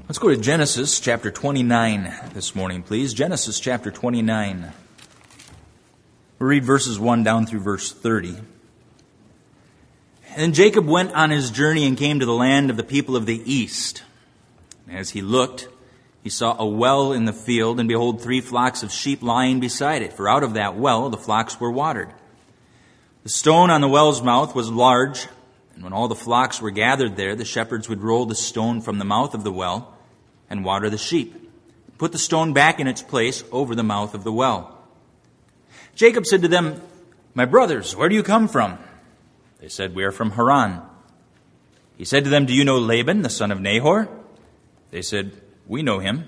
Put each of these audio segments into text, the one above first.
Let's go to Genesis chapter 29 this morning, please. Genesis chapter 29. We'll read verses 1 down through verse 30. And then Jacob went on his journey and came to the land of the people of the east. As he looked, he saw a well in the field, and behold, 3 flocks of sheep lying beside it. For out of that well the flocks were watered. The stone on the well's mouth was large, and when all the flocks were gathered there, the shepherds would roll the stone from the mouth of the well and water the sheep. Put the stone back in its place over the mouth of the well. Jacob said to them, "My brothers, where do you come from?" They said, "We are from Haran." He said to them, "Do you know Laban, the son of Nahor?" They said, "We know him."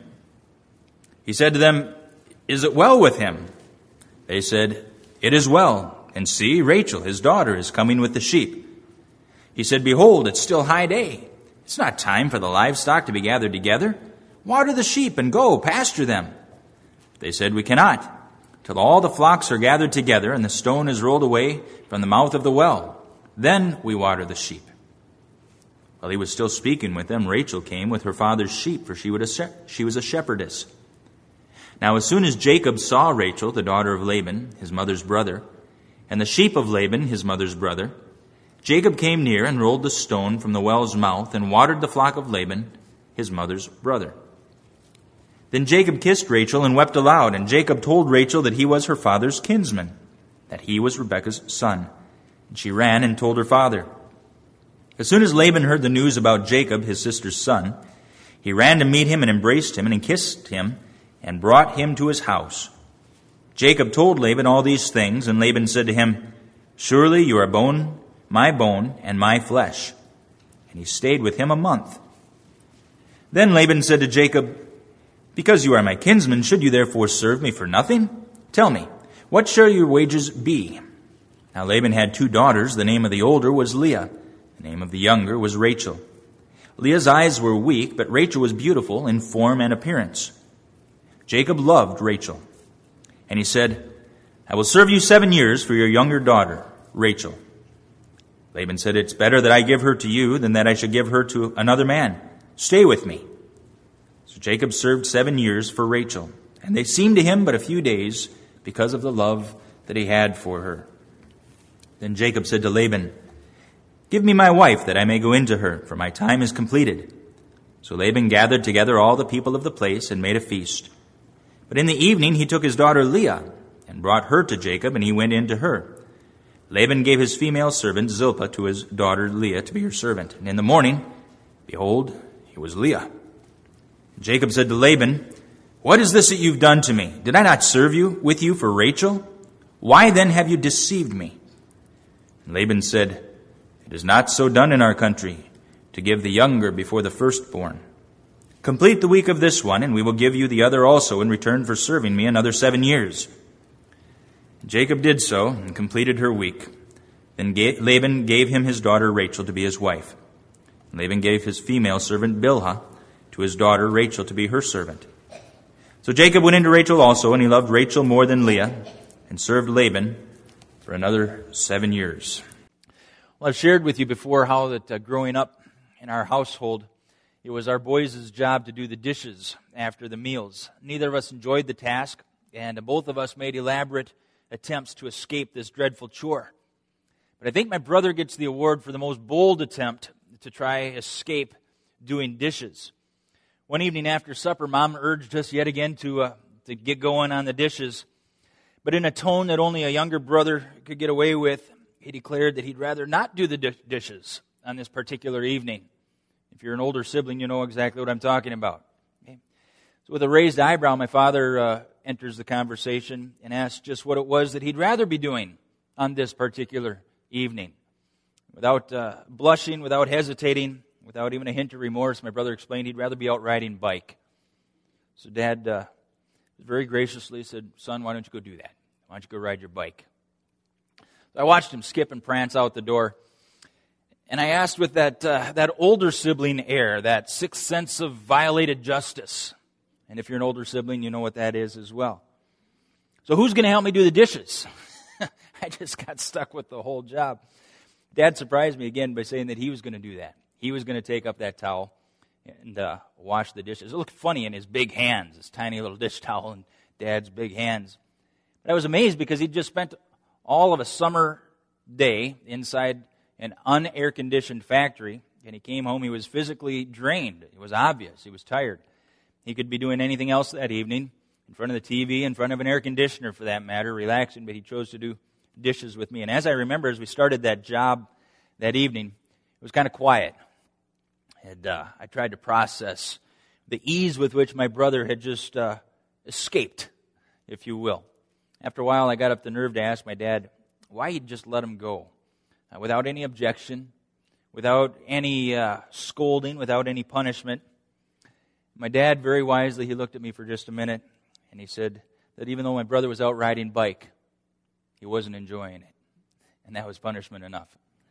He said to them, "Is it well with him?" They said, "It is well. And see, Rachel, his daughter, is coming with the sheep." He said, "Behold, it's still high day. It's not time for the livestock to be gathered together. Water the sheep and go, pasture them." They said, "We cannot, till all the flocks are gathered together and the stone is rolled away from the mouth of the well. Then we water the sheep." While he was still speaking with them, Rachel came with her father's sheep, for she was a shepherdess. Now as soon as Jacob saw Rachel, the daughter of Laban, his mother's brother, and the sheep of Laban, his mother's brother, Jacob came near and rolled the stone from the well's mouth and watered the flock of Laban, his mother's brother. Then Jacob kissed Rachel and wept aloud, and Jacob told Rachel that he was her father's kinsman, that he was Rebekah's son. And she ran and told her father. As soon as Laban heard the news about Jacob, his sister's son, he ran to meet him and embraced him and kissed him and brought him to his house. Jacob told Laban all these things, and Laban said to him, "Surely you are my bone and my flesh." And he stayed with him a month. Then Laban said to Jacob, "Because you are my kinsman, should you therefore serve me for nothing? Tell me, what shall your wages be?" Now Laban had 2 daughters. The name of the older was Leah. The name of the younger was Rachel. Leah's eyes were weak, but Rachel was beautiful in form and appearance. Jacob loved Rachel. And he said, "I will serve you 7 years for your younger daughter, Rachel." Laban said, "It's better that I give her to you than that I should give her to another man. Stay with me." So Jacob served 7 years for Rachel, and they seemed to him but a few days because of the love that he had for her. Then Jacob said to Laban, "Give me my wife that I may go into her, for my time is completed." So Laban gathered together all the people of the place and made a feast. But in the evening he took his daughter Leah and brought her to Jacob, and he went in to her. Laban gave his female servant Zilpah to his daughter Leah to be her servant. And in the morning, behold, it was Leah. Jacob said to Laban, "What is this that you've done to me? Did I not serve with you for Rachel? Why then have you deceived me?" And Laban said, "It is not so done in our country, to give the younger before the firstborn. Complete the week of this one, and we will give you the other also in return for serving me another 7 years." Jacob did so and completed her week. Then Laban gave him his daughter Rachel to be his wife. Laban gave his female servant Bilhah to his daughter Rachel to be her servant. So Jacob went into Rachel also, and he loved Rachel more than Leah, and served Laban for another 7 years. Well, I've shared with you before how that growing up in our household, it was our boys' job to do the dishes after the meals. Neither of us enjoyed the task, and both of us made elaborate attempts to escape this dreadful chore. But I think my brother gets the award for the most bold attempt to try escape doing dishes. One evening after supper, Mom urged us yet again to get going on the dishes. But in a tone that only a younger brother could get away with, he declared that he'd rather not do the dishes on this particular evening. If you're an older sibling, you know exactly what I'm talking about. Okay? So with a raised eyebrow, my father enters the conversation and asks just what it was that he'd rather be doing on this particular evening. Without blushing, without hesitating, without even a hint of remorse, my brother explained he'd rather be out riding bike. So Dad very graciously said, "Son, why don't you go do that? Why don't you go ride your bike?" So I watched him skip and prance out the door. And I asked with that older sibling air, that sixth sense of violated justice. And if you're an older sibling, you know what that is as well. "So who's going to help me do the dishes?" I just got stuck with the whole job. Dad surprised me again by saying that he was going to do that. He was going to take up that towel and wash the dishes. It looked funny in his big hands, his tiny little dish towel in Dad's big hands. But I was amazed because he'd just spent all of a summer day inside an unair-conditioned factory, and he came home, he was physically drained. It was obvious. He was tired. He could be doing anything else that evening, in front of the TV, in front of an air conditioner for that matter, relaxing, but he chose to do dishes with me. And as I remember, as we started that job that evening, it was kind of quiet. And I tried to process the ease with which my brother had just escaped, if you will. After a while, I got up the nerve to ask my dad why he'd just let him go, without any objection, without any scolding, without any punishment. My dad, very wisely, he looked at me for just a minute, and he said that even though my brother was out riding bike, he wasn't enjoying it, and that was punishment enough.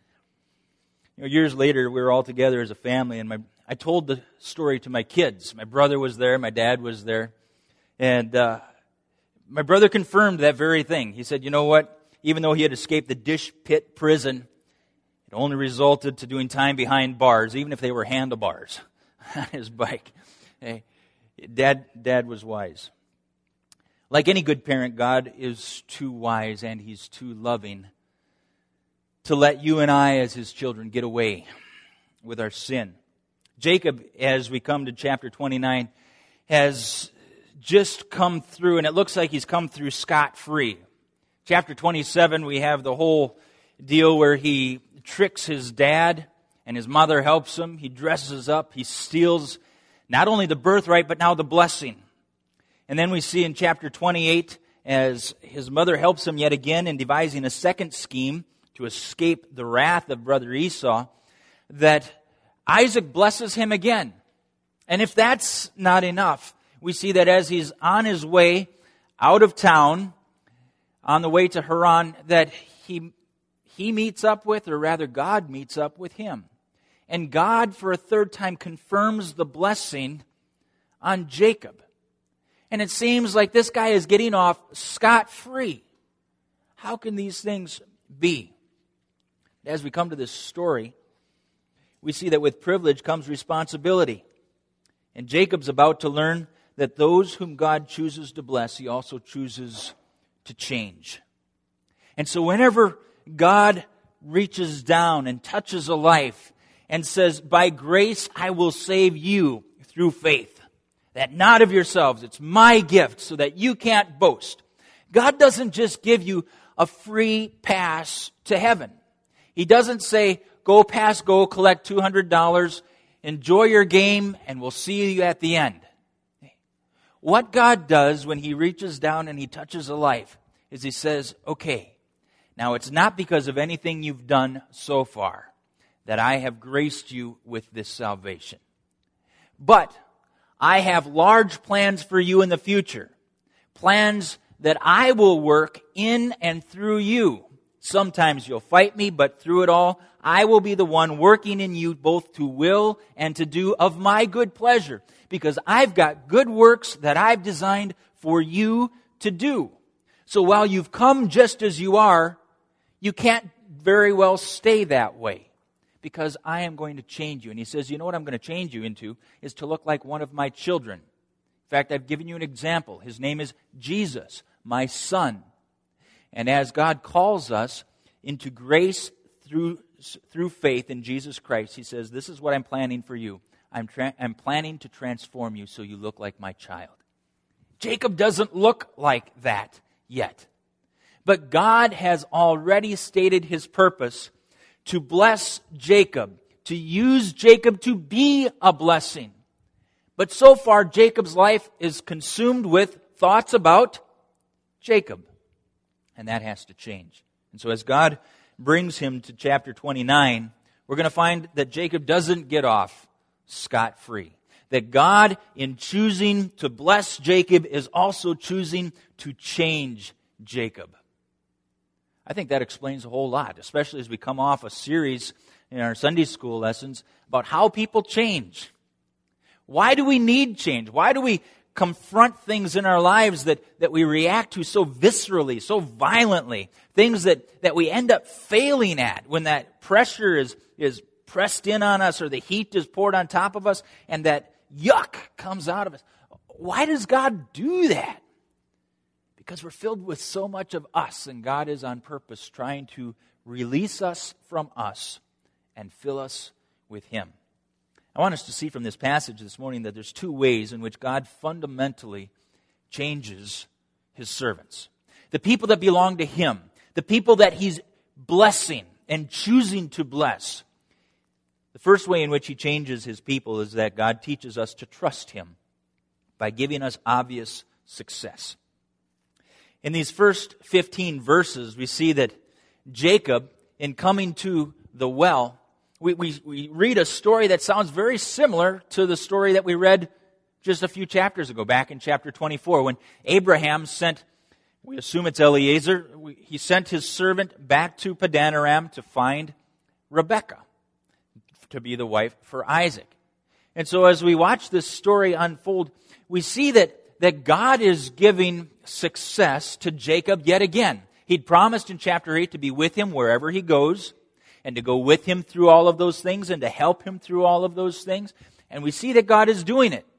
Years later, we were all together as a family, and I told the story to my kids. My brother was there, my dad was there, and my brother confirmed that very thing. He said, you know what? Even though he had escaped the dish pit prison, it only resulted to doing time behind bars, even if they were handlebars on his bike. Hey, Dad was wise. Like any good parent, God is too wise and He's too loving to let you and I as His children get away with our sin. Jacob, as we come to chapter 29, has just come through, and it looks like he's come through scot-free. Chapter 27, we have the whole deal where he tricks his dad, and his mother helps him. He dresses up. He steals not only the birthright, but now the blessing. And then we see in chapter 28, as his mother helps him yet again in devising a second scheme to escape the wrath of brother Esau, that Isaac blesses him again. And if that's not enough, we see that as he's on his way out of town, on the way to Haran, that he meets up with, or rather God meets up with him. And God, for a third time, confirms the blessing on Jacob. And it seems like this guy is getting off scot-free. How can these things be? As we come to this story, we see that with privilege comes responsibility. And Jacob's about to learn that those whom God chooses to bless, He also chooses to change. And so whenever God reaches down and touches a life and says, by grace I will save you through faith, that not of yourselves, it's my gift so that you can't boast. God doesn't just give you a free pass to heaven. He doesn't say, go pass, go collect $200, enjoy your game, and we'll see you at the end. What God does when He reaches down and He touches a life is He says, okay, now it's not because of anything you've done so far that I have graced you with this salvation. But I have large plans for you in the future. Plans that I will work in and through you. Sometimes you'll fight me, but through it all, I will be the one working in you both to will and to do of my good pleasure. Because I've got good works that I've designed for you to do. So while you've come just as you are, you can't very well stay that way. Because I am going to change you. And He says, you know what I'm going to change you into is to look like one of my children. In fact, I've given you an example. His name is Jesus, my son. And as God calls us into grace through faith in Jesus Christ, He says, this is what I'm planning for you. I'm planning to transform you so you look like my child. Jacob doesn't look like that yet. But God has already stated His purpose to bless Jacob, to use Jacob to be a blessing. But so far, Jacob's life is consumed with thoughts about Jacob. And that has to change. And so as God brings him to chapter 29, we're going to find that Jacob doesn't get off scot-free. That God, in choosing to bless Jacob, is also choosing to change Jacob. I think that explains a whole lot, especially as we come off a series in our Sunday school lessons about how people change. Why do we need change? Why do we confront things in our lives that we react to so viscerally, so violently? Things that we end up failing at when that pressure is pressed in on us or the heat is poured on top of us and that yuck comes out of us. Why does God do that? Because we're filled with so much of us, and God is on purpose trying to release us from us and fill us with Him. I want us to see from this passage this morning that there's two ways in which God fundamentally changes His servants. The people that belong to Him, the people that He's blessing and choosing to bless. The first way in which He changes His people is that God teaches us to trust Him by giving us obvious success. In these first 15 verses, we see that Jacob, in coming to the well, we read a story that sounds very similar to the story that we read just a few chapters ago, back in chapter 24, when Abraham sent, we assume it's Eliezer, he sent his servant back to Padan Aram to find Rebekah to be the wife for Isaac. And so as we watch this story unfold, we see that God is giving success to Jacob yet again. He'd promised in chapter 8 to be with him wherever he goes, and to go with him through all of those things, and to help him through all of those things. And we see that God is doing it.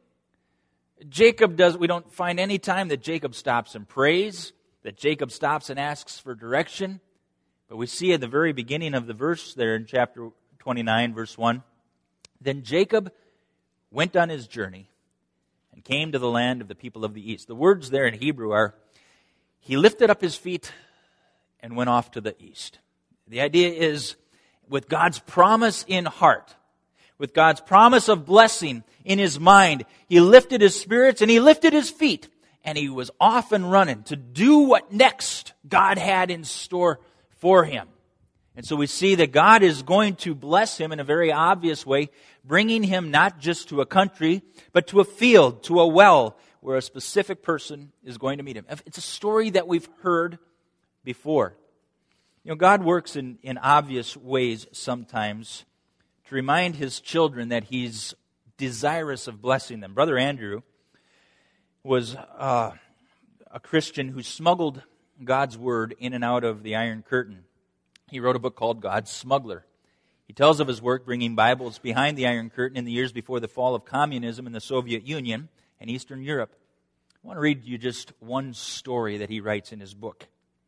We don't find any time that Jacob stops and prays, that Jacob stops and asks for direction. But we see at the very beginning of the verse there in chapter 29, verse 1, then Jacob went on his journey and came to the land of the people of the east. The words there in Hebrew are, he lifted up his feet and went off to the east. The idea is, with God's promise in heart, with God's promise of blessing in his mind, he lifted his spirits and he lifted his feet, and he was off and running to do what next God had in store for him. And so we see that God is going to bless him in a very obvious way, bringing him not just to a country, but to a field, to a well, where a specific person is going to meet him. It's a story that we've heard before. God works in obvious ways sometimes to remind His children that He's desirous of blessing them. Brother Andrew was a Christian who smuggled God's Word in and out of the Iron Curtain. He wrote a book called God's Smuggler. He tells of his work bringing Bibles behind the Iron Curtain in the years before the fall of communism in the Soviet Union and Eastern Europe. I want to read you just one story that he writes in his book.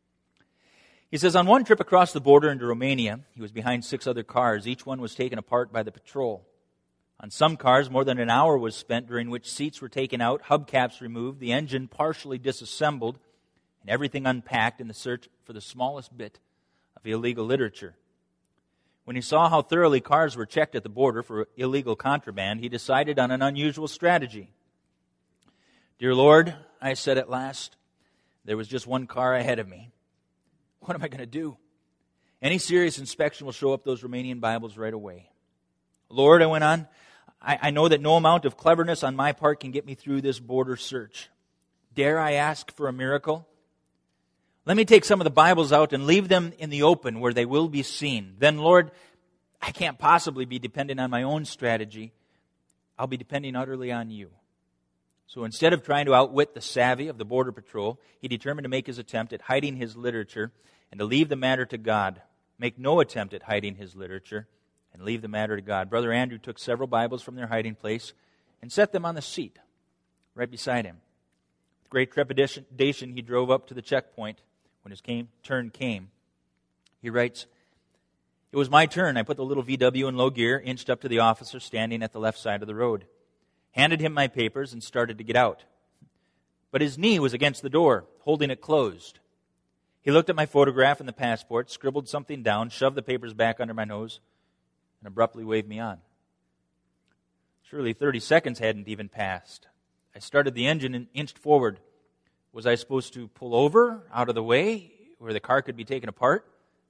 He says, on one trip across the border into Romania, he was behind 6 other cars. Each one was taken apart by the patrol. On some cars, more than an hour was spent, during which seats were taken out, hubcaps removed, the engine partially disassembled, and everything unpacked in the search for the smallest bit of illegal literature. When he saw how thoroughly cars were checked at the border for illegal contraband, he decided on an unusual strategy. Dear Lord, I said at last, there was just one car ahead of me. What am I going to do? Any serious inspection will show up those Romanian Bibles right away. Lord, I went on, I know that no amount of cleverness on my part can get me through this border search. Dare I ask for a miracle? Let me take some of the Bibles out and leave them in the open where they will be seen. Then, Lord, I can't possibly be dependent on my own strategy. I'll be depending utterly on you. So instead of trying to outwit the savvy of the Border Patrol, he determined to make his attempt at hiding his literature and to leave the matter to God. Make no attempt at hiding his literature and leave the matter to God. Brother Andrew took several Bibles from their hiding place and set them on the seat right beside him. With great trepidation, he drove up to the checkpoint. When his turn came, he writes, it was my turn. I put the little VW in low gear, inched up to the officer standing at the left side of the road, handed him my papers, and started to get out. But his knee was against the door, holding it closed. He looked at my photograph and the passport, scribbled something down, shoved the papers back under my nose, and abruptly waved me on. Surely 30 seconds hadn't even passed. I started the engine and inched forward. Was I supposed to pull over out of the way where the car could be taken apart?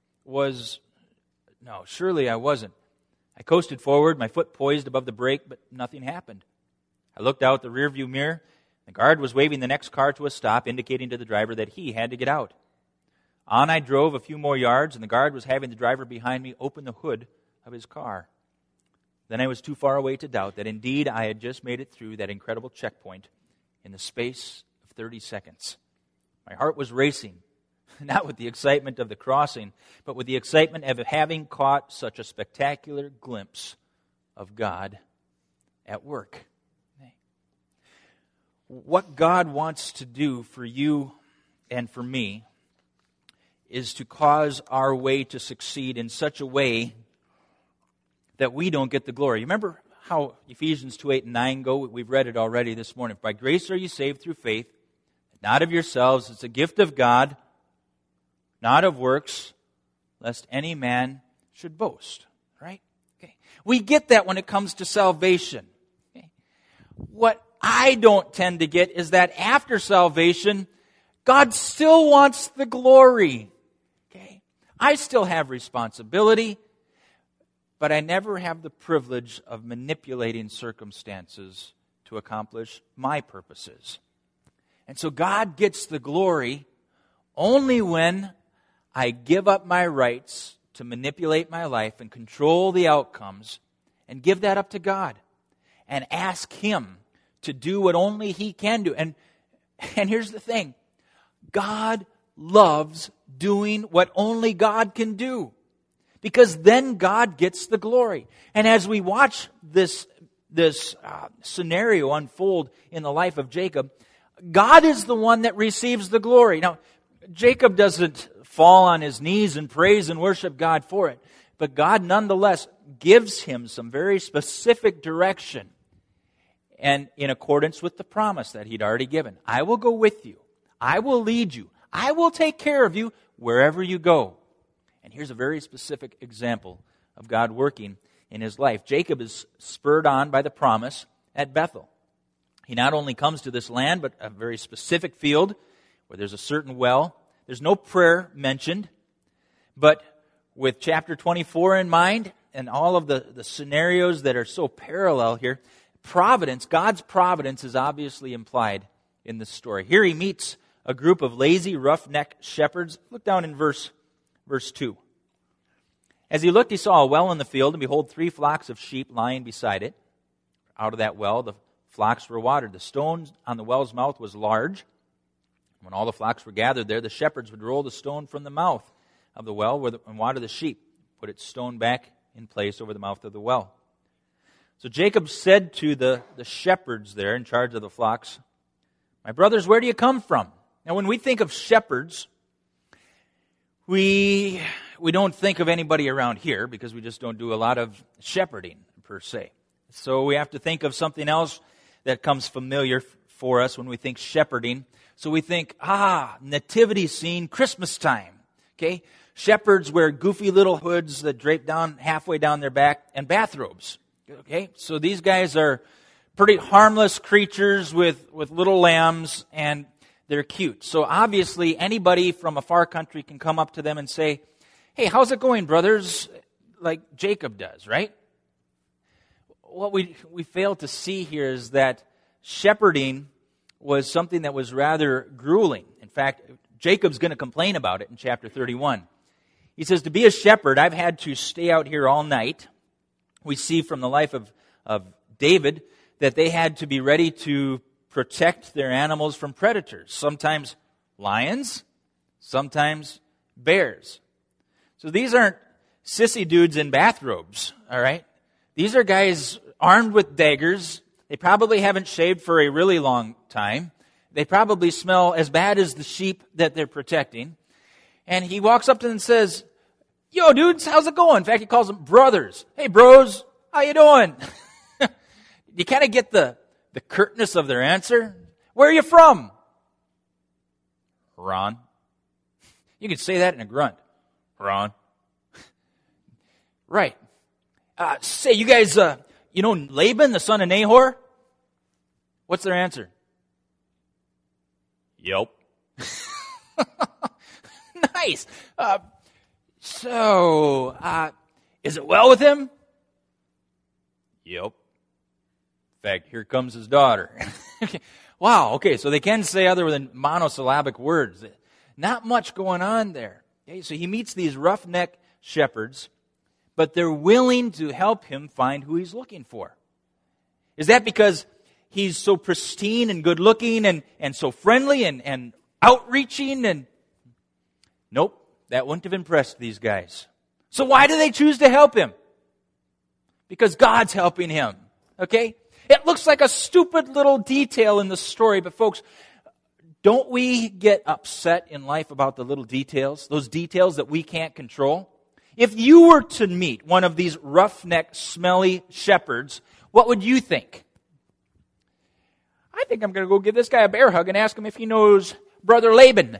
No, surely I wasn't. I coasted forward, my foot poised above the brake, but nothing happened. I looked out the rearview mirror. The guard was waving the next car to a stop, indicating to the driver that he had to get out. On I drove a few more yards, and the guard was having the driver behind me open the hood of his car. Then I was too far away to doubt that indeed I had just made it through that incredible checkpoint in the space of 30 seconds. My heart was racing. Not with the excitement of the crossing, but with the excitement of having caught such a spectacular glimpse of God at work. What God wants to do for you and for me is to cause our way to succeed in such a way that we don't get the glory. You remember how Ephesians 2:8 and 9 go? We've read it already this morning. By grace are you saved through faith, not of yourselves. It's a gift of God, not of works, lest any man should boast. Right? Okay. We get that when it comes to salvation. Okay. What I don't tend to get is that after salvation, God still wants the glory. Okay? I still have responsibility, but I never have the privilege of manipulating circumstances to accomplish my purposes. And so God gets the glory only when I give up my rights to manipulate my life and control the outcomes and give that up to God and ask Him to do what only He can do. And here's the thing. God loves doing what only God can do, because then God gets the glory. And as we watch this scenario unfold in the life of Jacob, God is the one that receives the glory. Now, Jacob doesn't fall on his knees and praise and worship God for it, but God nonetheless gives him some very specific direction, and in accordance with the promise that He'd already given. I will go with you. I will lead you. I will take care of you wherever you go. And here's a very specific example of God working in his life. Jacob is spurred on by the promise at Bethel. He not only comes to this land, but a very specific field where there's a certain well. There's no prayer mentioned, but with chapter 24 in mind and all of the scenarios that are so parallel here, providence, God's providence, is obviously implied in this story. Here he meets a group of lazy, roughneck shepherds. Look down in verse 2. As he looked, he saw a well in the field, and behold, 3 flocks of sheep lying beside it. Out of that well, the flocks were watered. The stone on the well's mouth was large. When all the flocks were gathered there, the shepherds would roll the stone from the mouth of the well and water the sheep, put its stone back in place over the mouth of the well. So Jacob said to the shepherds there in charge of the flocks, "My brothers, where do you come from?" Now, when we think of shepherds, we don't think of anybody around here because we just don't do a lot of shepherding per se. So we have to think of something else that comes familiar for us when we think shepherding. So we think, nativity scene, Christmas time. Okay? Shepherds wear goofy little hoods that drape down halfway down their back and bathrobes. Okay? So these guys are pretty harmless creatures with little lambs, and they're cute. So obviously anybody from a far country can come up to them and say, "Hey, how's it going, brothers?" Like Jacob does, right? What we fail to see here is that shepherding was something that was rather grueling. In fact, Jacob's going to complain about it in chapter 31. He says, "To be a shepherd, I've had to stay out here all night." We see from the life of David that they had to be ready to protect their animals from predators. Sometimes lions, sometimes bears. So these aren't sissy dudes in bathrobes, all right? These are guys armed with daggers. They probably haven't shaved for a really long time. They probably smell as bad as the sheep that they're protecting. And he walks up to them and says, "Yo, dudes, how's it going?" In fact, he calls them brothers. "Hey, bros, how you doing?" You kind of get the curtness of their answer. "Where are you from?" "Ron." You can say that in a grunt. "Ron." Right. Say, you guys, you know Laban, the son of Nahor? What's their answer? "Yep." Nice. So, is it well with him? "Yep. In fact, here comes his daughter." Wow, okay, so they can say other than monosyllabic words. Not much going on there. Okay, so he meets these roughneck shepherds, but they're willing to help him find who he's looking for. Is that because he's so pristine and good-looking and so friendly and outreaching? And Nope, that wouldn't have impressed these guys. So why do they choose to help him? Because God's helping him, okay? It looks like a stupid little detail in the story, but folks, don't we get upset in life about the little details, those details that we can't control? If you were to meet one of these roughneck, smelly shepherds, what would you think? I think I'm going to go give this guy a bear hug and ask him if he knows Brother Laban.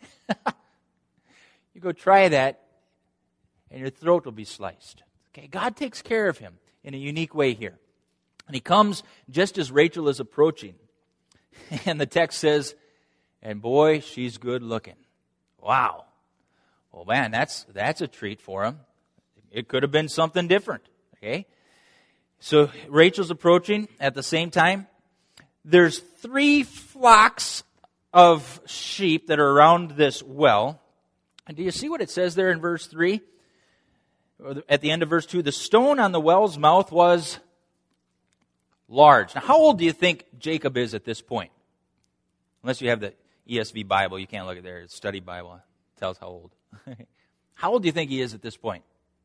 You go try that, and your throat will be sliced. Okay, God takes care of him in a unique way here. And he comes just as Rachel is approaching. And the text says, and boy, she's good looking. Wow. Well, man, that's a treat for him. It could have been something different. Okay? So Rachel's approaching at the same time. There's 3 flocks of sheep that are around this well. And do you see what it says there in verse 3? At the end of verse 2, the stone on the well's mouth was large. Now, how old do you think Jacob is at this point? Unless you have the ESV Bible, you can't look at there. It's study Bible. It tells how old. How old do you think he is at this point?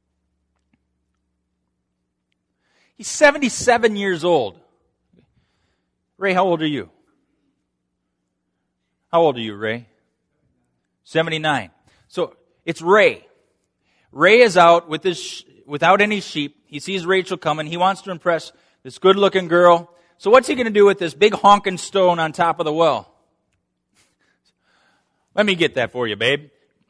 He's 77 years old. Ray, how old are you? How old are you, Ray? 79. So it's Ray. Ray is out with without any sheep. He sees Rachel coming. He wants to impress this good-looking girl. So what's he going to do with this big honking stone on top of the well? Let me get that for you, babe.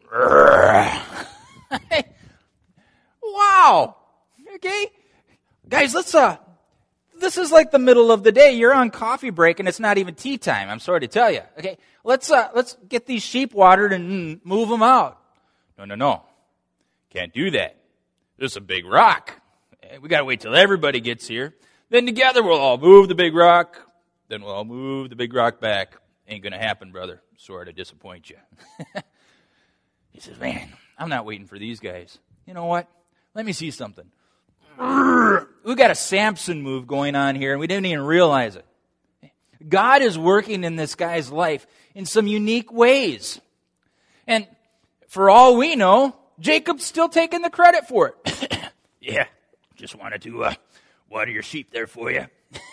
Wow. Okay. Guys, this is like the middle of the day. You're on coffee break and it's not even tea time. I'm sorry to tell you. Okay. Let's get these sheep watered and move them out. No. Can't do that. There's a big rock. We got to wait till everybody gets here. Then together we'll all move the big rock. Then we'll all move the big rock back. Ain't going to happen, brother. Sorry to disappoint you. He says, man, I'm not waiting for these guys. You know what? Let me see something. We got a Samson move going on here, and we didn't even realize it. God is working in this guy's life in some unique ways. And for all we know, Jacob's still taking the credit for it. Yeah, just wanted to water your sheep there for you.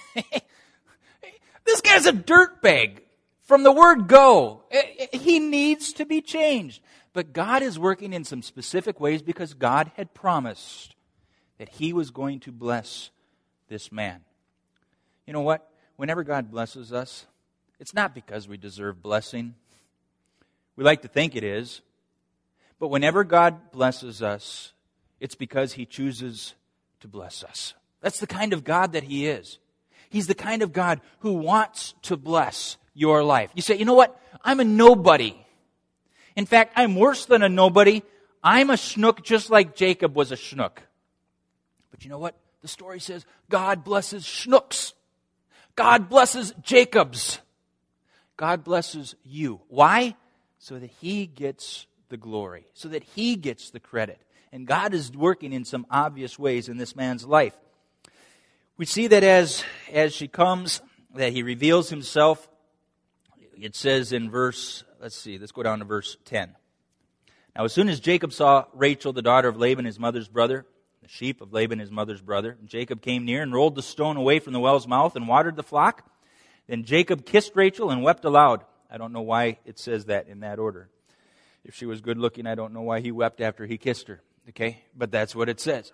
This guy's a dirtbag. From the word go, he needs to be changed. But God is working in some specific ways because God had promised that he was going to bless this man. You know what? Whenever God blesses us, it's not because we deserve blessing. We like to think it is. But whenever God blesses us, it's because he chooses to bless us. That's the kind of God that he is. He's the kind of God who wants to bless your life. You say, you know what? I'm a nobody. In fact, I'm worse than a nobody. I'm a schnook just like Jacob was a schnook. But you know what? The story says God blesses schnooks. God blesses Jacobs. God blesses you. Why? So that he gets the glory. So that he gets the credit. And God is working in some obvious ways in this man's life. We see that as she comes, that he reveals himself. It says in verse, let's go down to verse 10. Now, as soon as Jacob saw Rachel, the daughter of Laban, his mother's brother, the sheep of Laban, his mother's brother, Jacob came near and rolled the stone away from the well's mouth and watered the flock. Then Jacob kissed Rachel and wept aloud. I don't know why it says that in that order. If she was good looking, I don't know why he wept after he kissed her. Okay? But that's what it says.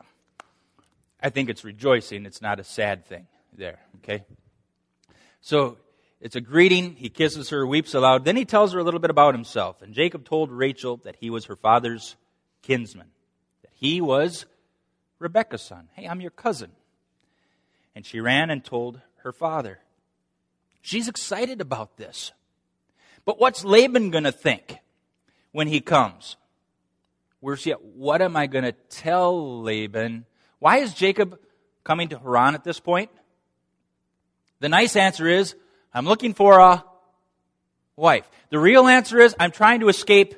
I think it's rejoicing. It's not a sad thing there. Okay? So, it's a greeting. He kisses her, weeps aloud. Then he tells her a little bit about himself. And Jacob told Rachel that he was her father's kinsman. That he was Rebekah's son. Hey, I'm your cousin. And she ran and told her father. She's excited about this. But what's Laban going to think when he comes? Where's she at? What am I going to tell Laban? Why is Jacob coming to Haran at this point? The nice answer is, I'm looking for a wife. The real answer is, I'm trying to escape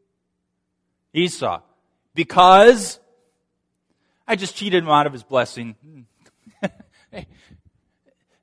Esau. Because I just cheated him out of his blessing.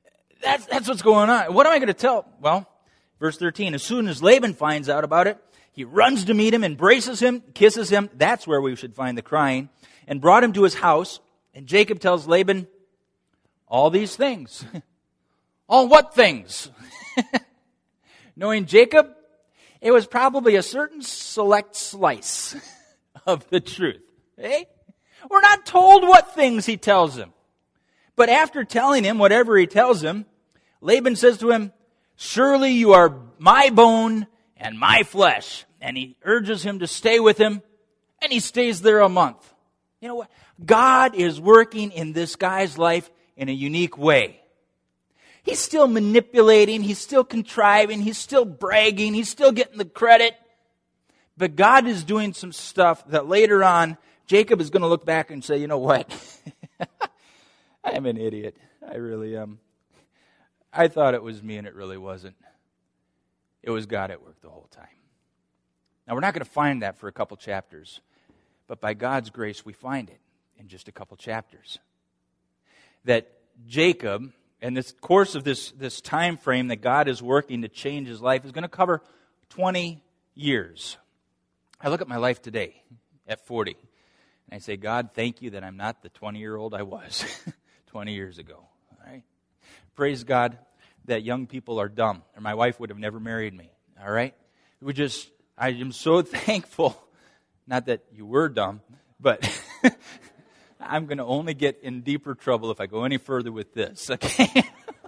That's what's going on. What am I going to tell? Well, verse 13, as soon as Laban finds out about it, He runs to meet him, embraces him, kisses him. That's where we should find the crying. And brought him to his house. And Jacob tells Laban, all these things. All what things? Knowing Jacob, it was probably a certain select slice of the truth. Eh? We're not told what things he tells him. But after telling him whatever he tells him, Laban says to him, surely you are my bone and my flesh. And he urges him to stay with him, and he stays there a month. You know what? God is working in this guy's life in a unique way. He's still manipulating, he's still contriving, he's still bragging, he's still getting the credit. But God is doing some stuff that later on, Jacob is going to look back and say, you know what? I am an idiot. I really am. I thought it was me and it really wasn't. It was God at work the whole time. Now, we're not going to find that for a couple chapters, but by God's grace, we find it in just a couple chapters. That Jacob, and this course of this time frame that God is working to change his life, is going to cover 20 years. I look at my life today at 40, and I say, God, thank you that I'm not the 20-year-old I was 20 years ago. All right? Praise God that young people are dumb, or my wife would have never married me. All right? I am so thankful, not that you were dumb, but I'm going to only get in deeper trouble if I go any further with this, okay?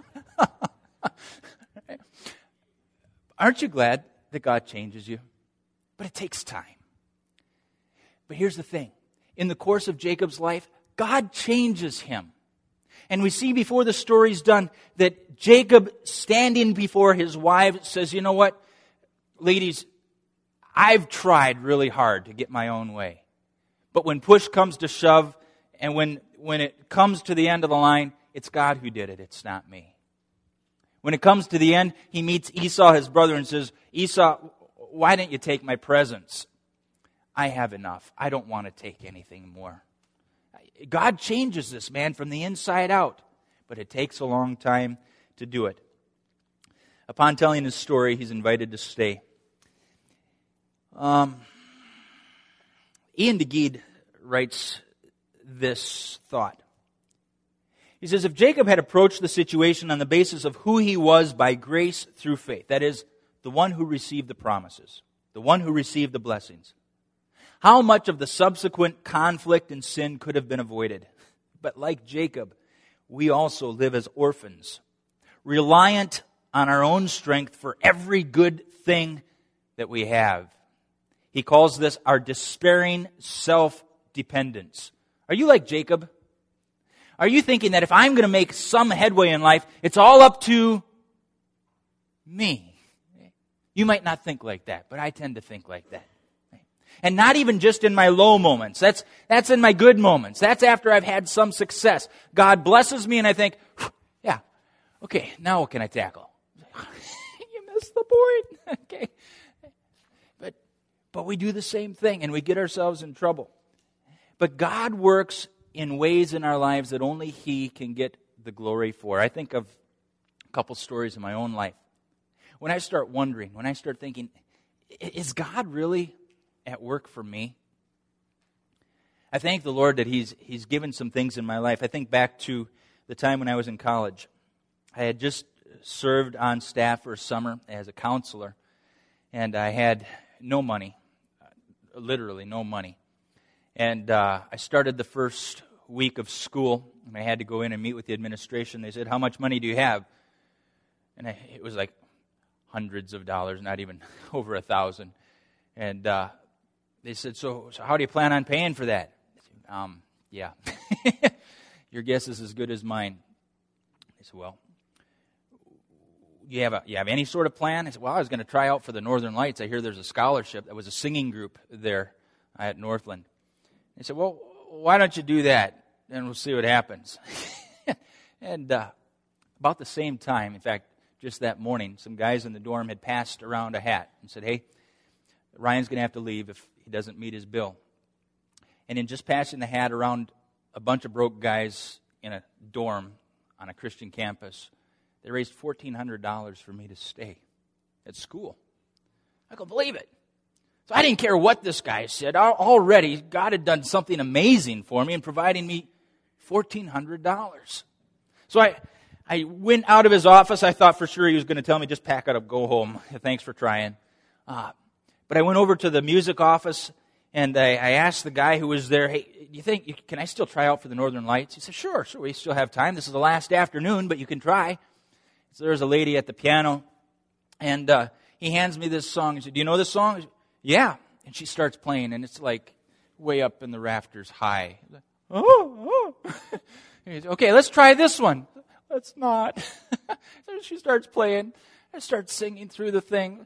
Aren't you glad that God changes you? But it takes time. But here's the thing. In the course of Jacob's life, God changes him. And we see before the story's done that Jacob, standing before his wife, says, you know what, ladies, I've tried really hard to get my own way. But when push comes to shove, and when it comes to the end of the line, it's God who did it, it's not me. When it comes to the end, he meets Esau, his brother, and says, Esau, why didn't you take my presents? I have enough. I don't want to take anything more. God changes this man from the inside out, but it takes a long time to do it. Upon telling his story, he's invited to stay. Ian DeGeed writes this thought. He says, if Jacob had approached the situation on the basis of who he was by grace through faith, that is, the one who received the promises, the one who received the blessings, how much of the subsequent conflict and sin could have been avoided? But like Jacob, we also live as orphans, reliant on our own strength for every good thing that we have. He calls this our despairing self-dependence. Are you like Jacob? Are you thinking that if I'm going to make some headway in life, it's all up to me? You might not think like that, but I tend to think like that. And not even just in my low moments. That's in my good moments. That's after I've had some success. God blesses me and I think, yeah, okay, now what can I tackle? You missed the point. Okay. But we do the same thing and we get ourselves in trouble. But God works in ways in our lives that only He can get the glory for. I think of a couple stories in my own life. When I start wondering, when I start thinking, is God really at work for me? I thank the Lord that He's given some things in my life. I think back to the time when I was in college. I had just served on staff for a summer as a counselor, and I had no money, literally no money. And I started the first week of school, and I had to go in and meet with the administration. They said, how much money do you have? And it was like hundreds of dollars, not even over 1,000. And they said, so how do you plan on paying for that? I said, yeah. Your guess is as good as mine. I said, well, you have any sort of plan? I said, well, I was going to try out for the Northern Lights. I hear there's a scholarship. There was a singing group there at Northland. They said, well, why don't you do that? And we'll see what happens. And about the same time, in fact, just that morning, some guys in the dorm had passed around a hat and said, hey, Ryan's going to have to leave if he doesn't meet his bill. And in just passing the hat around a bunch of broke guys in a dorm on a Christian campus, they raised $1,400 for me to stay at school. I couldn't believe it. So I didn't care what this guy said. Already, God had done something amazing for me in providing me $1,400. So I went out of his office. I thought for sure he was going to tell me, just pack it up, go home. Thanks for trying. But I went over to the music office, and I asked the guy who was there, hey, can I still try out for the Northern Lights? He said, sure, we still have time. This is the last afternoon, but you can try. So there's a lady at the piano, and he hands me this song. He said, do you know this song? Yeah. And she starts playing, and it's like way up in the rafters high. Oh. He said, okay, let's try this one. Let's not. So she starts playing. I start singing through the thing.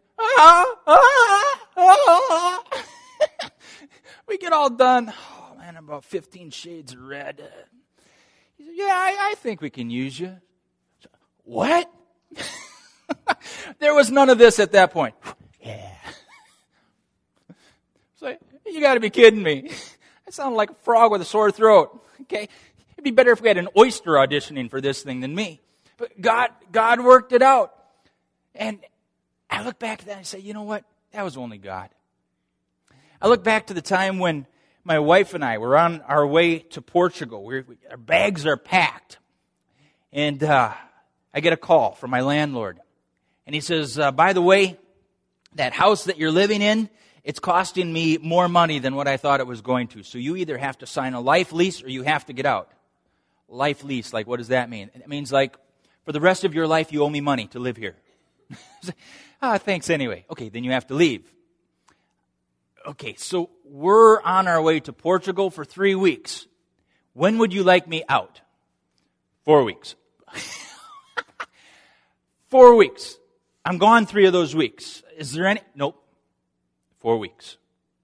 We get all done. Oh, man, I'm about 15 shades of red. He said, yeah, I think we can use you. What? There was none of this at that point. Yeah. It's like, you got to be kidding me. I sound like a frog with a sore throat. Okay? It'd be better if we had an oyster auditioning for this thing than me. But God worked it out. And I look back at that and I say, you know what? That was only God. I look back to the time when my wife and I were on our way to Portugal. Our bags are packed. And I get a call from my landlord. And he says, by the way, that house that you're living in, it's costing me more money than what I thought it was going to. So you either have to sign a life lease or you have to get out. Life lease, like what does that mean? It means like for the rest of your life you owe me money to live here. Thanks anyway. Okay, then you have to leave. Okay, so we're on our way to Portugal for 3 weeks. When would you like me out? 4 weeks. 4 weeks. I'm gone 3 of those weeks. Is there any? Nope. 4 weeks.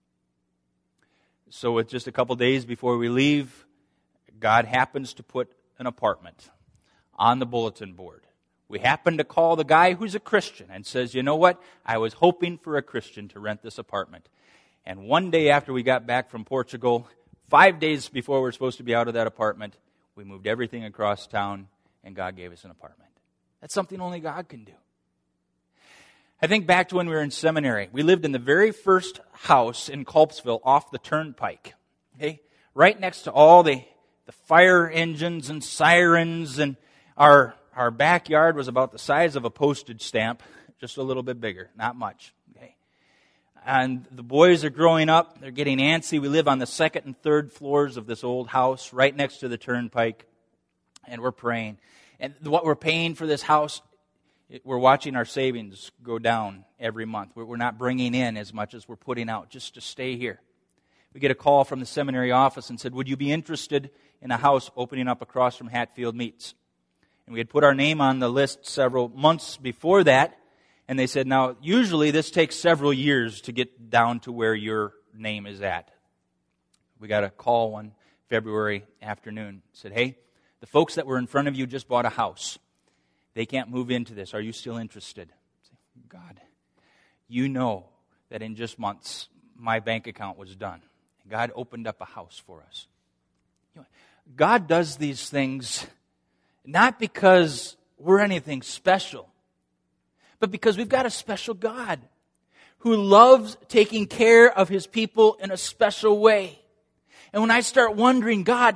So with just a couple days before we leave, God happens to put an apartment on the bulletin board. We happen to call the guy who's a Christian and says, you know what? I was hoping for a Christian to rent this apartment. And one day after we got back from Portugal, 5 days before we were supposed to be out of that apartment, we moved everything across town and God gave us an apartment. That's something only God can do. I think back to when we were in seminary. We lived in the very first house in Culpsville off the turnpike. Okay? Right next to all the fire engines and sirens, and our backyard was about the size of a postage stamp, just a little bit bigger, not much. Okay? And the boys are growing up, they're getting antsy. We live on the second and third floors of this old house right next to the turnpike, and we're praying. And what we're paying for this house, we're watching our savings go down every month. We're not bringing in as much as we're putting out just to stay here. We get a call from the seminary office and said, would you be interested in a house opening up across from Hatfield Meats? And we had put our name on the list several months before that. And they said, now, usually this takes several years to get down to where your name is at. We got a call one February afternoon. Said, hey, the folks that were in front of you just bought a house. They can't move into this. Are you still interested? God, you know that in just months, my bank account was done. God opened up a house for us. God does these things not because we're anything special, but because we've got a special God who loves taking care of His people in a special way. And when I start wondering, God,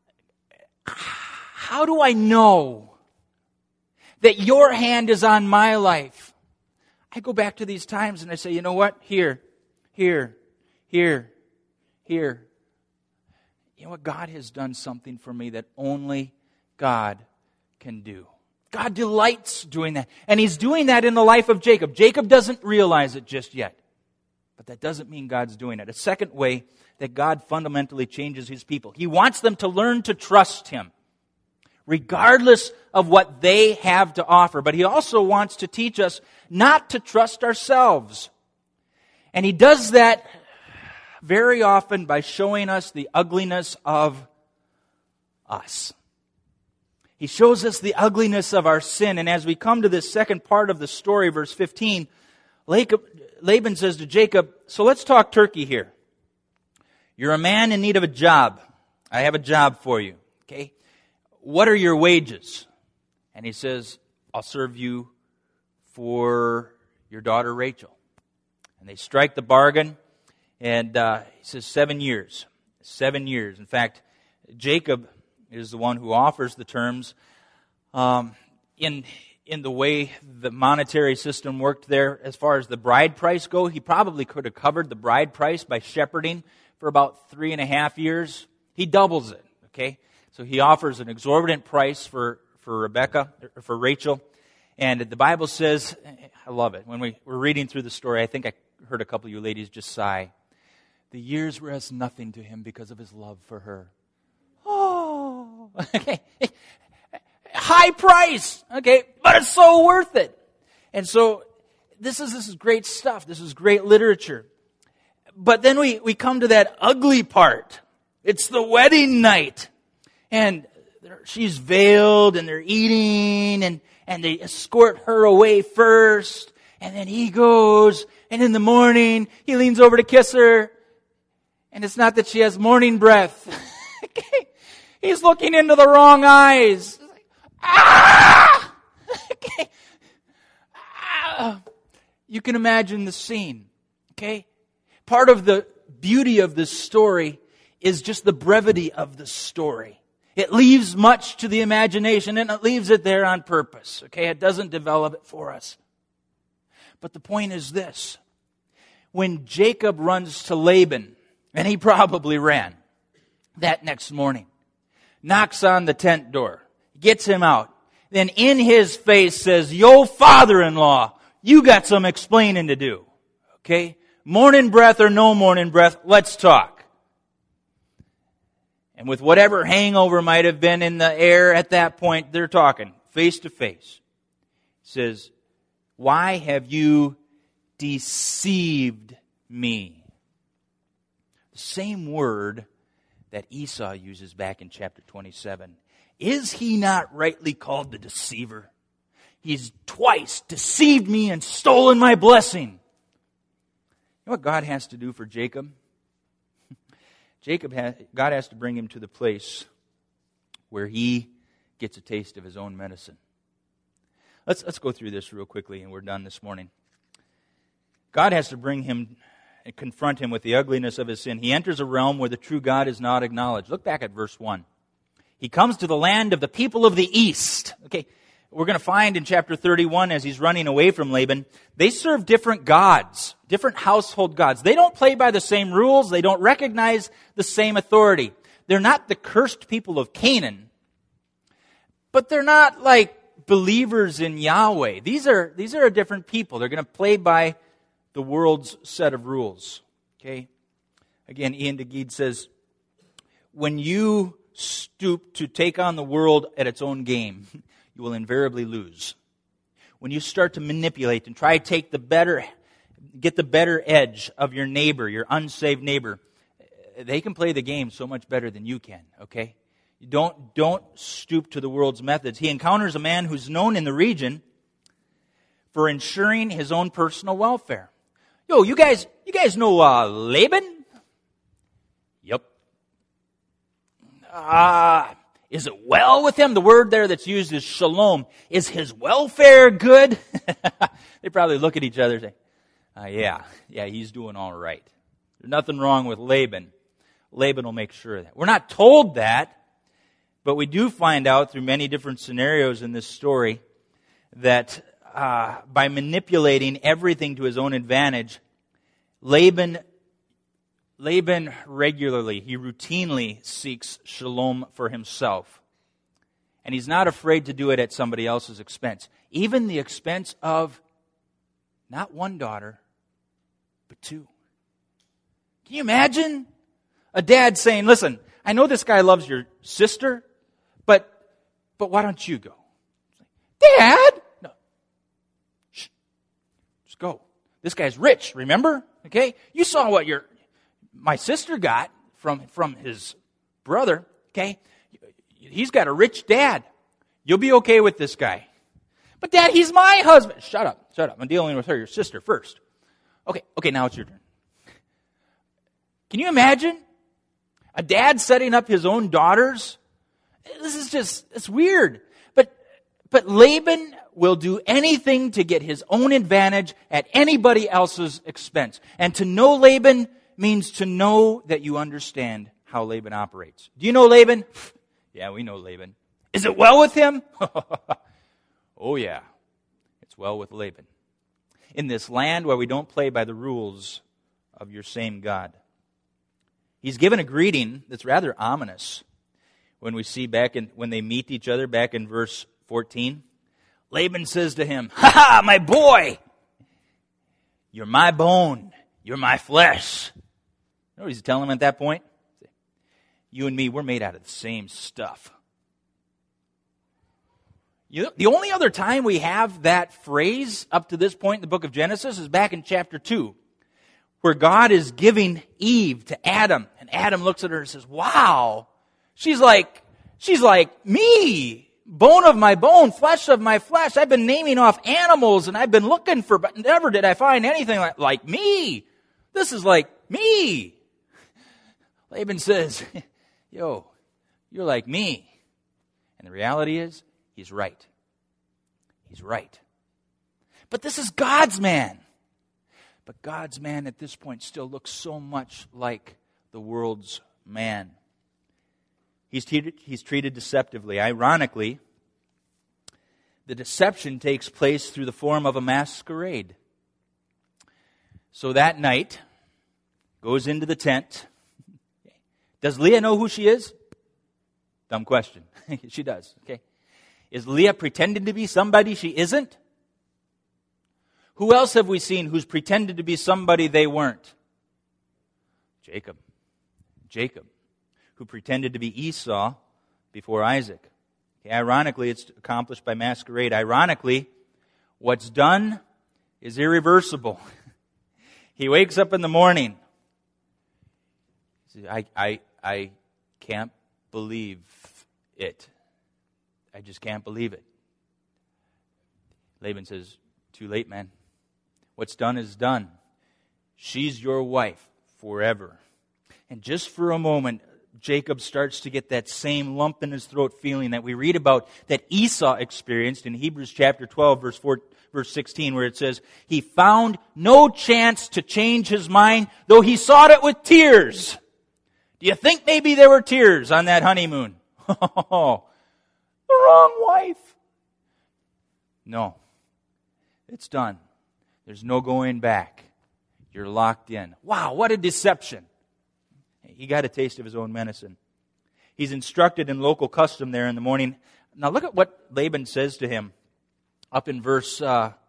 how do I know that your hand is on my life? I go back to these times and I say, you know what? Here. You know what? God has done something for me that only God can do. God delights doing that. And He's doing that in the life of Jacob. Jacob doesn't realize it just yet. But that doesn't mean God's doing it. A second way that God fundamentally changes His people. He wants them to learn to trust Him, regardless of what they have to offer. But He also wants to teach us not to trust ourselves. And He does that very often by showing us the ugliness of us. He shows us the ugliness of our sin. And as we come to this second part of the story, verse 15, Laban says to Jacob, so let's talk turkey here. You're a man in need of a job. I have a job for you. Okay? What are your wages? And he says, I'll serve you for your daughter Rachel. And they strike the bargain. And he says 7 years. 7 years. In fact, Jacob is the one who offers the terms. In the way the monetary system worked there, as far as the bride price go, he probably could have covered the bride price by shepherding for about 3.5 years. He doubles it, okay? So he offers an exorbitant price for Rebecca, for Rachel. And the Bible says, I love it. When we're reading through the story, I think I heard a couple of you ladies just sigh. The years were as nothing to him because of his love for her. Oh, okay. High price, okay, but it's so worth it. And so this is great stuff. This is great literature. But then we come to that ugly part. It's the wedding night. And she's veiled and they're eating and they escort her away first. And then he goes and in the morning he leans over to kiss her. And it's not that she has morning breath. Okay. He's looking into the wrong eyes. Ah! Okay. Ah! You can imagine the scene. Okay. Part of the beauty of this story is just the brevity of the story. It leaves much to the imagination and it leaves it there on purpose. Okay. It doesn't develop it for us. But the point is this. When Jacob runs to Laban, and he probably ran that next morning, knocks on the tent door, gets him out, then in his face says, "Yo, father-in-law, you got some explaining to do." Okay? Morning breath or no morning breath, let's talk. And with whatever hangover might have been in the air at that point, they're talking face to face. He says, "Why have you deceived me?" The same word that Esau uses back in chapter 27. Is he not rightly called the deceiver? He's twice deceived me and stolen my blessing. You know what God has to do for Jacob? God has to bring him to the place where he gets a taste of his own medicine. Let's go through this real quickly and we're done this morning. God has to bring him and confront him with the ugliness of his sin. He enters a realm where the true God is not acknowledged. Look back at verse 1. He comes to the land of the people of the east. Okay, we're going to find in chapter 31 as he's running away from Laban, they serve different gods, different household gods. They don't play by the same rules. They don't recognize the same authority. They're not the cursed people of Canaan, but they're not like believers in Yahweh. These are a different people. They're going to play by the world's set of rules. Okay? Again, Ian DeGeed says, when you stoop to take on the world at its own game, you will invariably lose. When you start to manipulate and try to get the better edge of your neighbor, your unsaved neighbor, they can play the game so much better than you can, okay? Don't stoop to the world's methods. He encounters a man who's known in the region for ensuring his own personal welfare. Yo, you guys know Laban? Yep. Is it well with him? The word there that's used is shalom. Is his welfare good? They probably look at each other and say, yeah, he's doing all right. There's nothing wrong with Laban. Laban will make sure of that. We're not told that, but we do find out through many different scenarios in this story that by manipulating everything to his own advantage, Laban regularly, he routinely seeks shalom for himself. And he's not afraid to do it at somebody else's expense. Even the expense of not one daughter, but two. Can you imagine a dad saying, "Listen, I know this guy loves your sister, but why don't you go?" "Dad!" "No. Shh. Just go. This guy's rich, remember? Okay? You saw what my sister got from his brother, okay? He's got a rich dad. You'll be okay with this guy." "But Dad, he's my husband." Shut up. I'm dealing with her, your sister, first. Okay, now it's your turn. Can you imagine a dad setting up his own daughters? It's weird. But Laban will do anything to get his own advantage at anybody else's expense. And to know Laban means to know that you understand how Laban operates. Do you know Laban? Yeah, we know Laban. Is it well with him? Oh yeah, it's well with Laban. In this land where we don't play by the rules of your same God. He's given a greeting that's rather ominous when we see when they meet each other back in verse 14. Laban says to him, "Ha ha, my boy! You're my bone. You're my flesh." You know what he's telling him at that point? You and me, we're made out of the same stuff. The only other time we have that phrase up to this point in the book of Genesis is back in chapter 2, where God is giving Eve to Adam. And Adam looks at her and says, "Wow, she's like me, bone of my bone, flesh of my flesh. I've been naming off animals and I've been looking for, but never did I find anything like me. This is like me." Laban says, "Yo, you're like me." And the reality is, he's right. He's right. But this is God's man. But God's man at this point still looks so much like the world's man. He's treated deceptively. Ironically, the deception takes place through the form of a masquerade. So that night, goes into the tent. Does Leah know who she is? Dumb question. She does. Okay. Is Leah pretending to be somebody she isn't? Who else have we seen who's pretended to be somebody they weren't? Jacob. Jacob, who pretended to be Esau before Isaac. Okay, ironically, it's accomplished by masquerade. Ironically, what's done is irreversible. He wakes up in the morning. He says, I can't believe it. I just can't believe it. Laban says, "Too late, man. What's done is done. She's your wife forever." And just for a moment, Jacob starts to get that same lump in his throat feeling that we read about that Esau experienced in Hebrews chapter 12, verse 16, where it says, he found no chance to change his mind, though he sought it with tears. Do you think maybe there were tears on that honeymoon? Oh, the wrong wife. No, it's done. There's no going back. You're locked in. Wow, what a deception. He got a taste of his own medicine. He's instructed in local custom there in the morning. Now look at what Laban says to him up in verse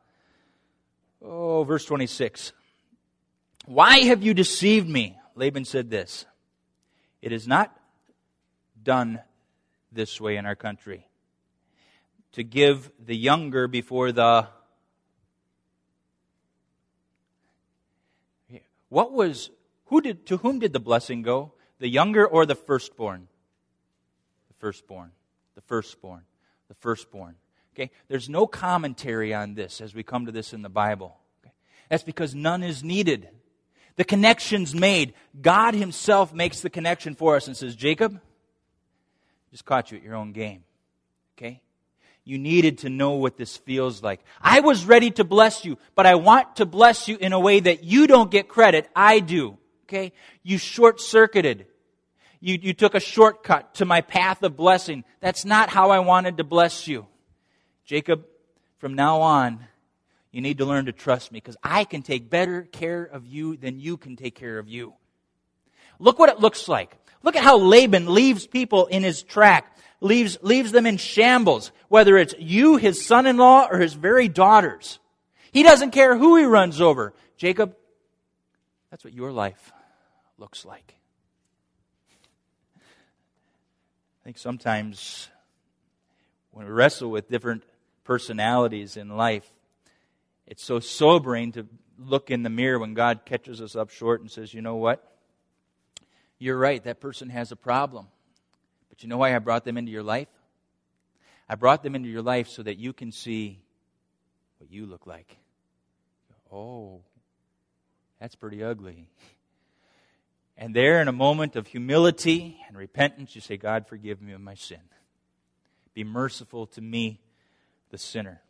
26. "Why have you deceived me?" Laban said this. "It is not done this way in our country, to give the younger before the..." To whom did the blessing go? The younger or the firstborn? The firstborn. The firstborn. The firstborn. Okay? There's no commentary on this as we come to this in the Bible. Okay? That's because none is needed. The connection's made. God himself makes the connection for us and says, "Jacob, just caught you at your own game." Okay? You needed to know what this feels like. I was ready to bless you, but I want to bless you in a way that you don't get credit. I do. Okay? You short-circuited. You took a shortcut to my path of blessing. That's not how I wanted to bless you. Jacob, from now on, you need to learn to trust me because I can take better care of you than you can take care of you. Look what it looks like. Look at how Laban leaves people in his track. Leaves them in shambles, whether it's you, his son-in-law, or his very daughters. He doesn't care who he runs over. Jacob, that's what your life looks like. I think sometimes when we wrestle with different personalities in life, it's so sobering to look in the mirror when God catches us up short and says, "You know what? You're right, that person has a problem. But you know why I brought them into your life? I brought them into your life so that you can see what you look like." Oh, that's pretty ugly. And there, in a moment of humility and repentance, you say, "God, forgive me of my sin. Be merciful to me, the sinner."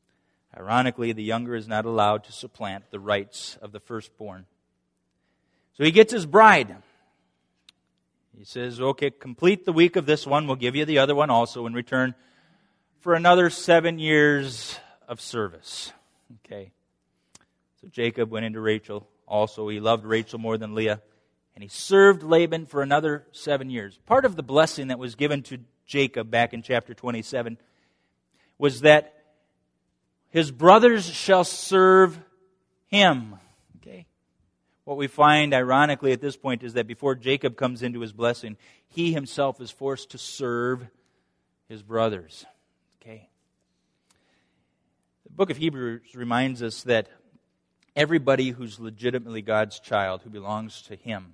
Ironically, the younger is not allowed to supplant the rights of the firstborn. So he gets his bride. He says, okay, complete the week of this one. We'll give you the other one also in return for another 7 years of service. Okay. So Jacob went into Rachel. Also, he loved Rachel more than Leah. And he served Laban for another 7 years. Part of the blessing that was given to Jacob back in chapter 27 was that his brothers shall serve him. Okay. What we find, ironically, at this point is that before Jacob comes into his blessing, he himself is forced to serve his brothers. Okay. The book of Hebrews reminds us that everybody who's legitimately God's child, who belongs to Him,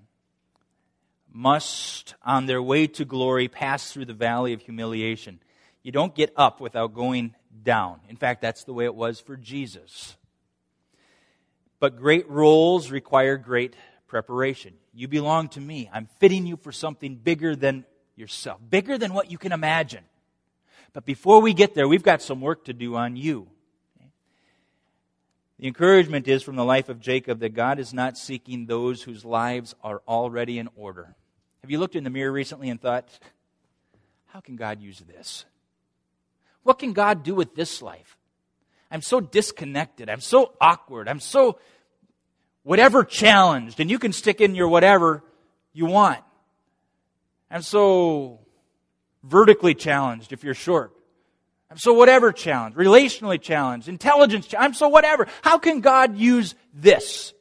must, on their way to glory, pass through the valley of humiliation. You don't get up without going down. In fact, that's the way it was for Jesus. But great roles require great preparation. You belong to me. I'm fitting you for something bigger than yourself, bigger than what you can imagine. But before we get there, we've got some work to do on you. Okay? The encouragement is from the life of Jacob that God is not seeking those whose lives are already in order. Have you looked in the mirror recently and thought, how can God use this? What can God do with this life? I'm so disconnected. I'm so awkward. I'm so whatever challenged. And you can stick in your whatever you want. I'm so vertically challenged if you're short. I'm so whatever challenged. Relationally challenged. Intelligence challenged. I'm so whatever. How can God use this?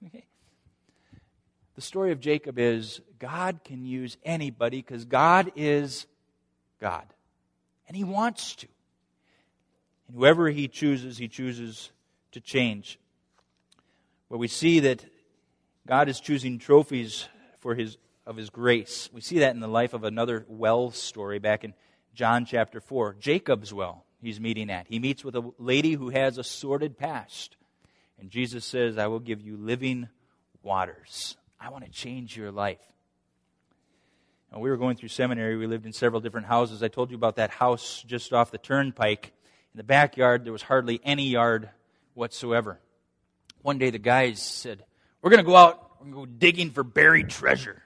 The story of Jacob is God can use anybody because God is God. And He wants to. And whoever He chooses to change. But we see that God is choosing trophies of His grace. We see that in the life of another well story back in John chapter 4. Jacob's well he's meeting at. He meets with a lady who has a sordid past. And Jesus says, I will give you living waters. I want to change your life. Now, we were going through seminary. We lived in several different houses. I told you about that house just off the turnpike. In the backyard, there was hardly any yard whatsoever. One day the guys said, we're going to go out and go digging for buried treasure.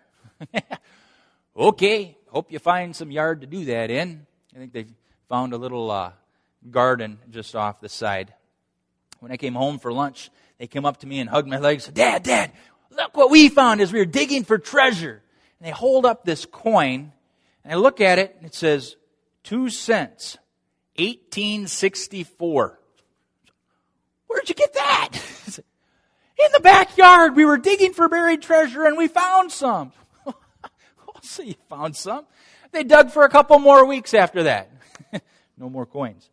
Okay, hope you find some yard to do that in. I think they found a little garden just off the side. When I came home for lunch, they came up to me and hugged my legs and said, Dad, look what we found as we were digging for treasure. And they hold up this coin, and I look at it, and it says, 2 cents. 1864. Where'd you get that? In the backyard. We were digging for buried treasure and we found some. So you found some. They dug for a couple more weeks after that. No more coins.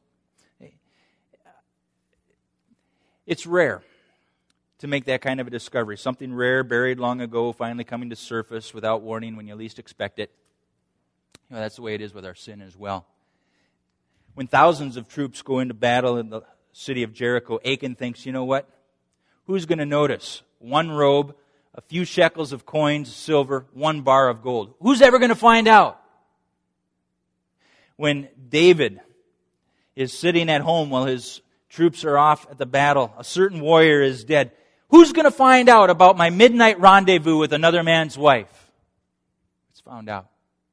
It's rare to make that kind of a discovery. Something rare, buried long ago, finally coming to surface without warning when you least expect it. You know, that's the way it is with our sin as well. When thousands of troops go into battle in the city of Jericho, Achan thinks, you know what? Who's going to notice? 1 robe, a few shekels of coins, silver, 1 bar of gold. Who's ever going to find out? When David is sitting at home while his troops are off at the battle, a certain warrior is dead. Who's going to find out about my midnight rendezvous with another man's wife? It's found out.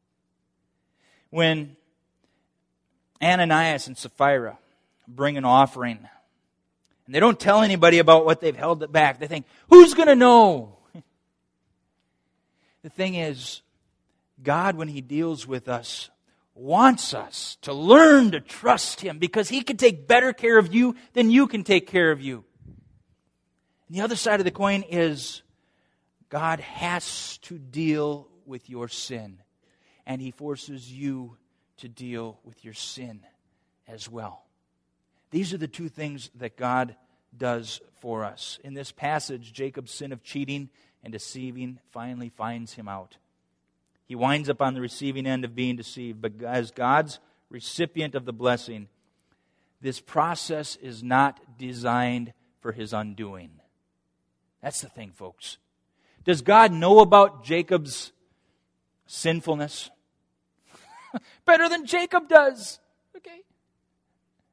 When Ananias and Sapphira bring an offering, and they don't tell anybody about what they've held it back. They think, who's going to know? The thing is, God, when He deals with us, wants us to learn to trust Him because He can take better care of you than you can take care of you. And the other side of the coin is God has to deal with your sin, and He forces you to deal with your sin as well. These are the two things that God does for us. In this passage, Jacob's sin of cheating and deceiving finally finds him out. He winds up on the receiving end of being deceived, but as God's recipient of the blessing, this process is not designed for his undoing. That's the thing, folks. Does God know about Jacob's sinfulness? Better than Jacob does. Okay?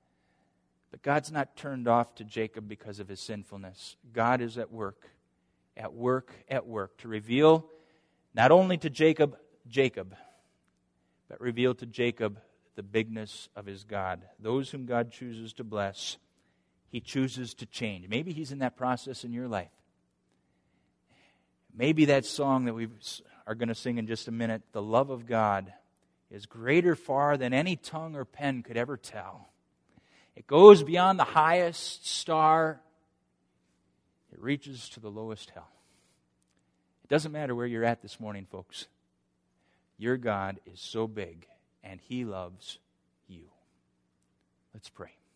But God's not turned off to Jacob because of his sinfulness. God is at work at work, to reveal not only to Jacob, but reveal to Jacob the bigness of his God. Those whom God chooses to bless, He chooses to change. Maybe He's in that process in your life. Maybe that song that we are going to sing in just a minute, the love of God, is greater far than any tongue or pen could ever tell. It goes beyond the highest star. It reaches to the lowest hell. It doesn't matter where you're at this morning, folks. Your God is so big, and He loves you. Let's pray.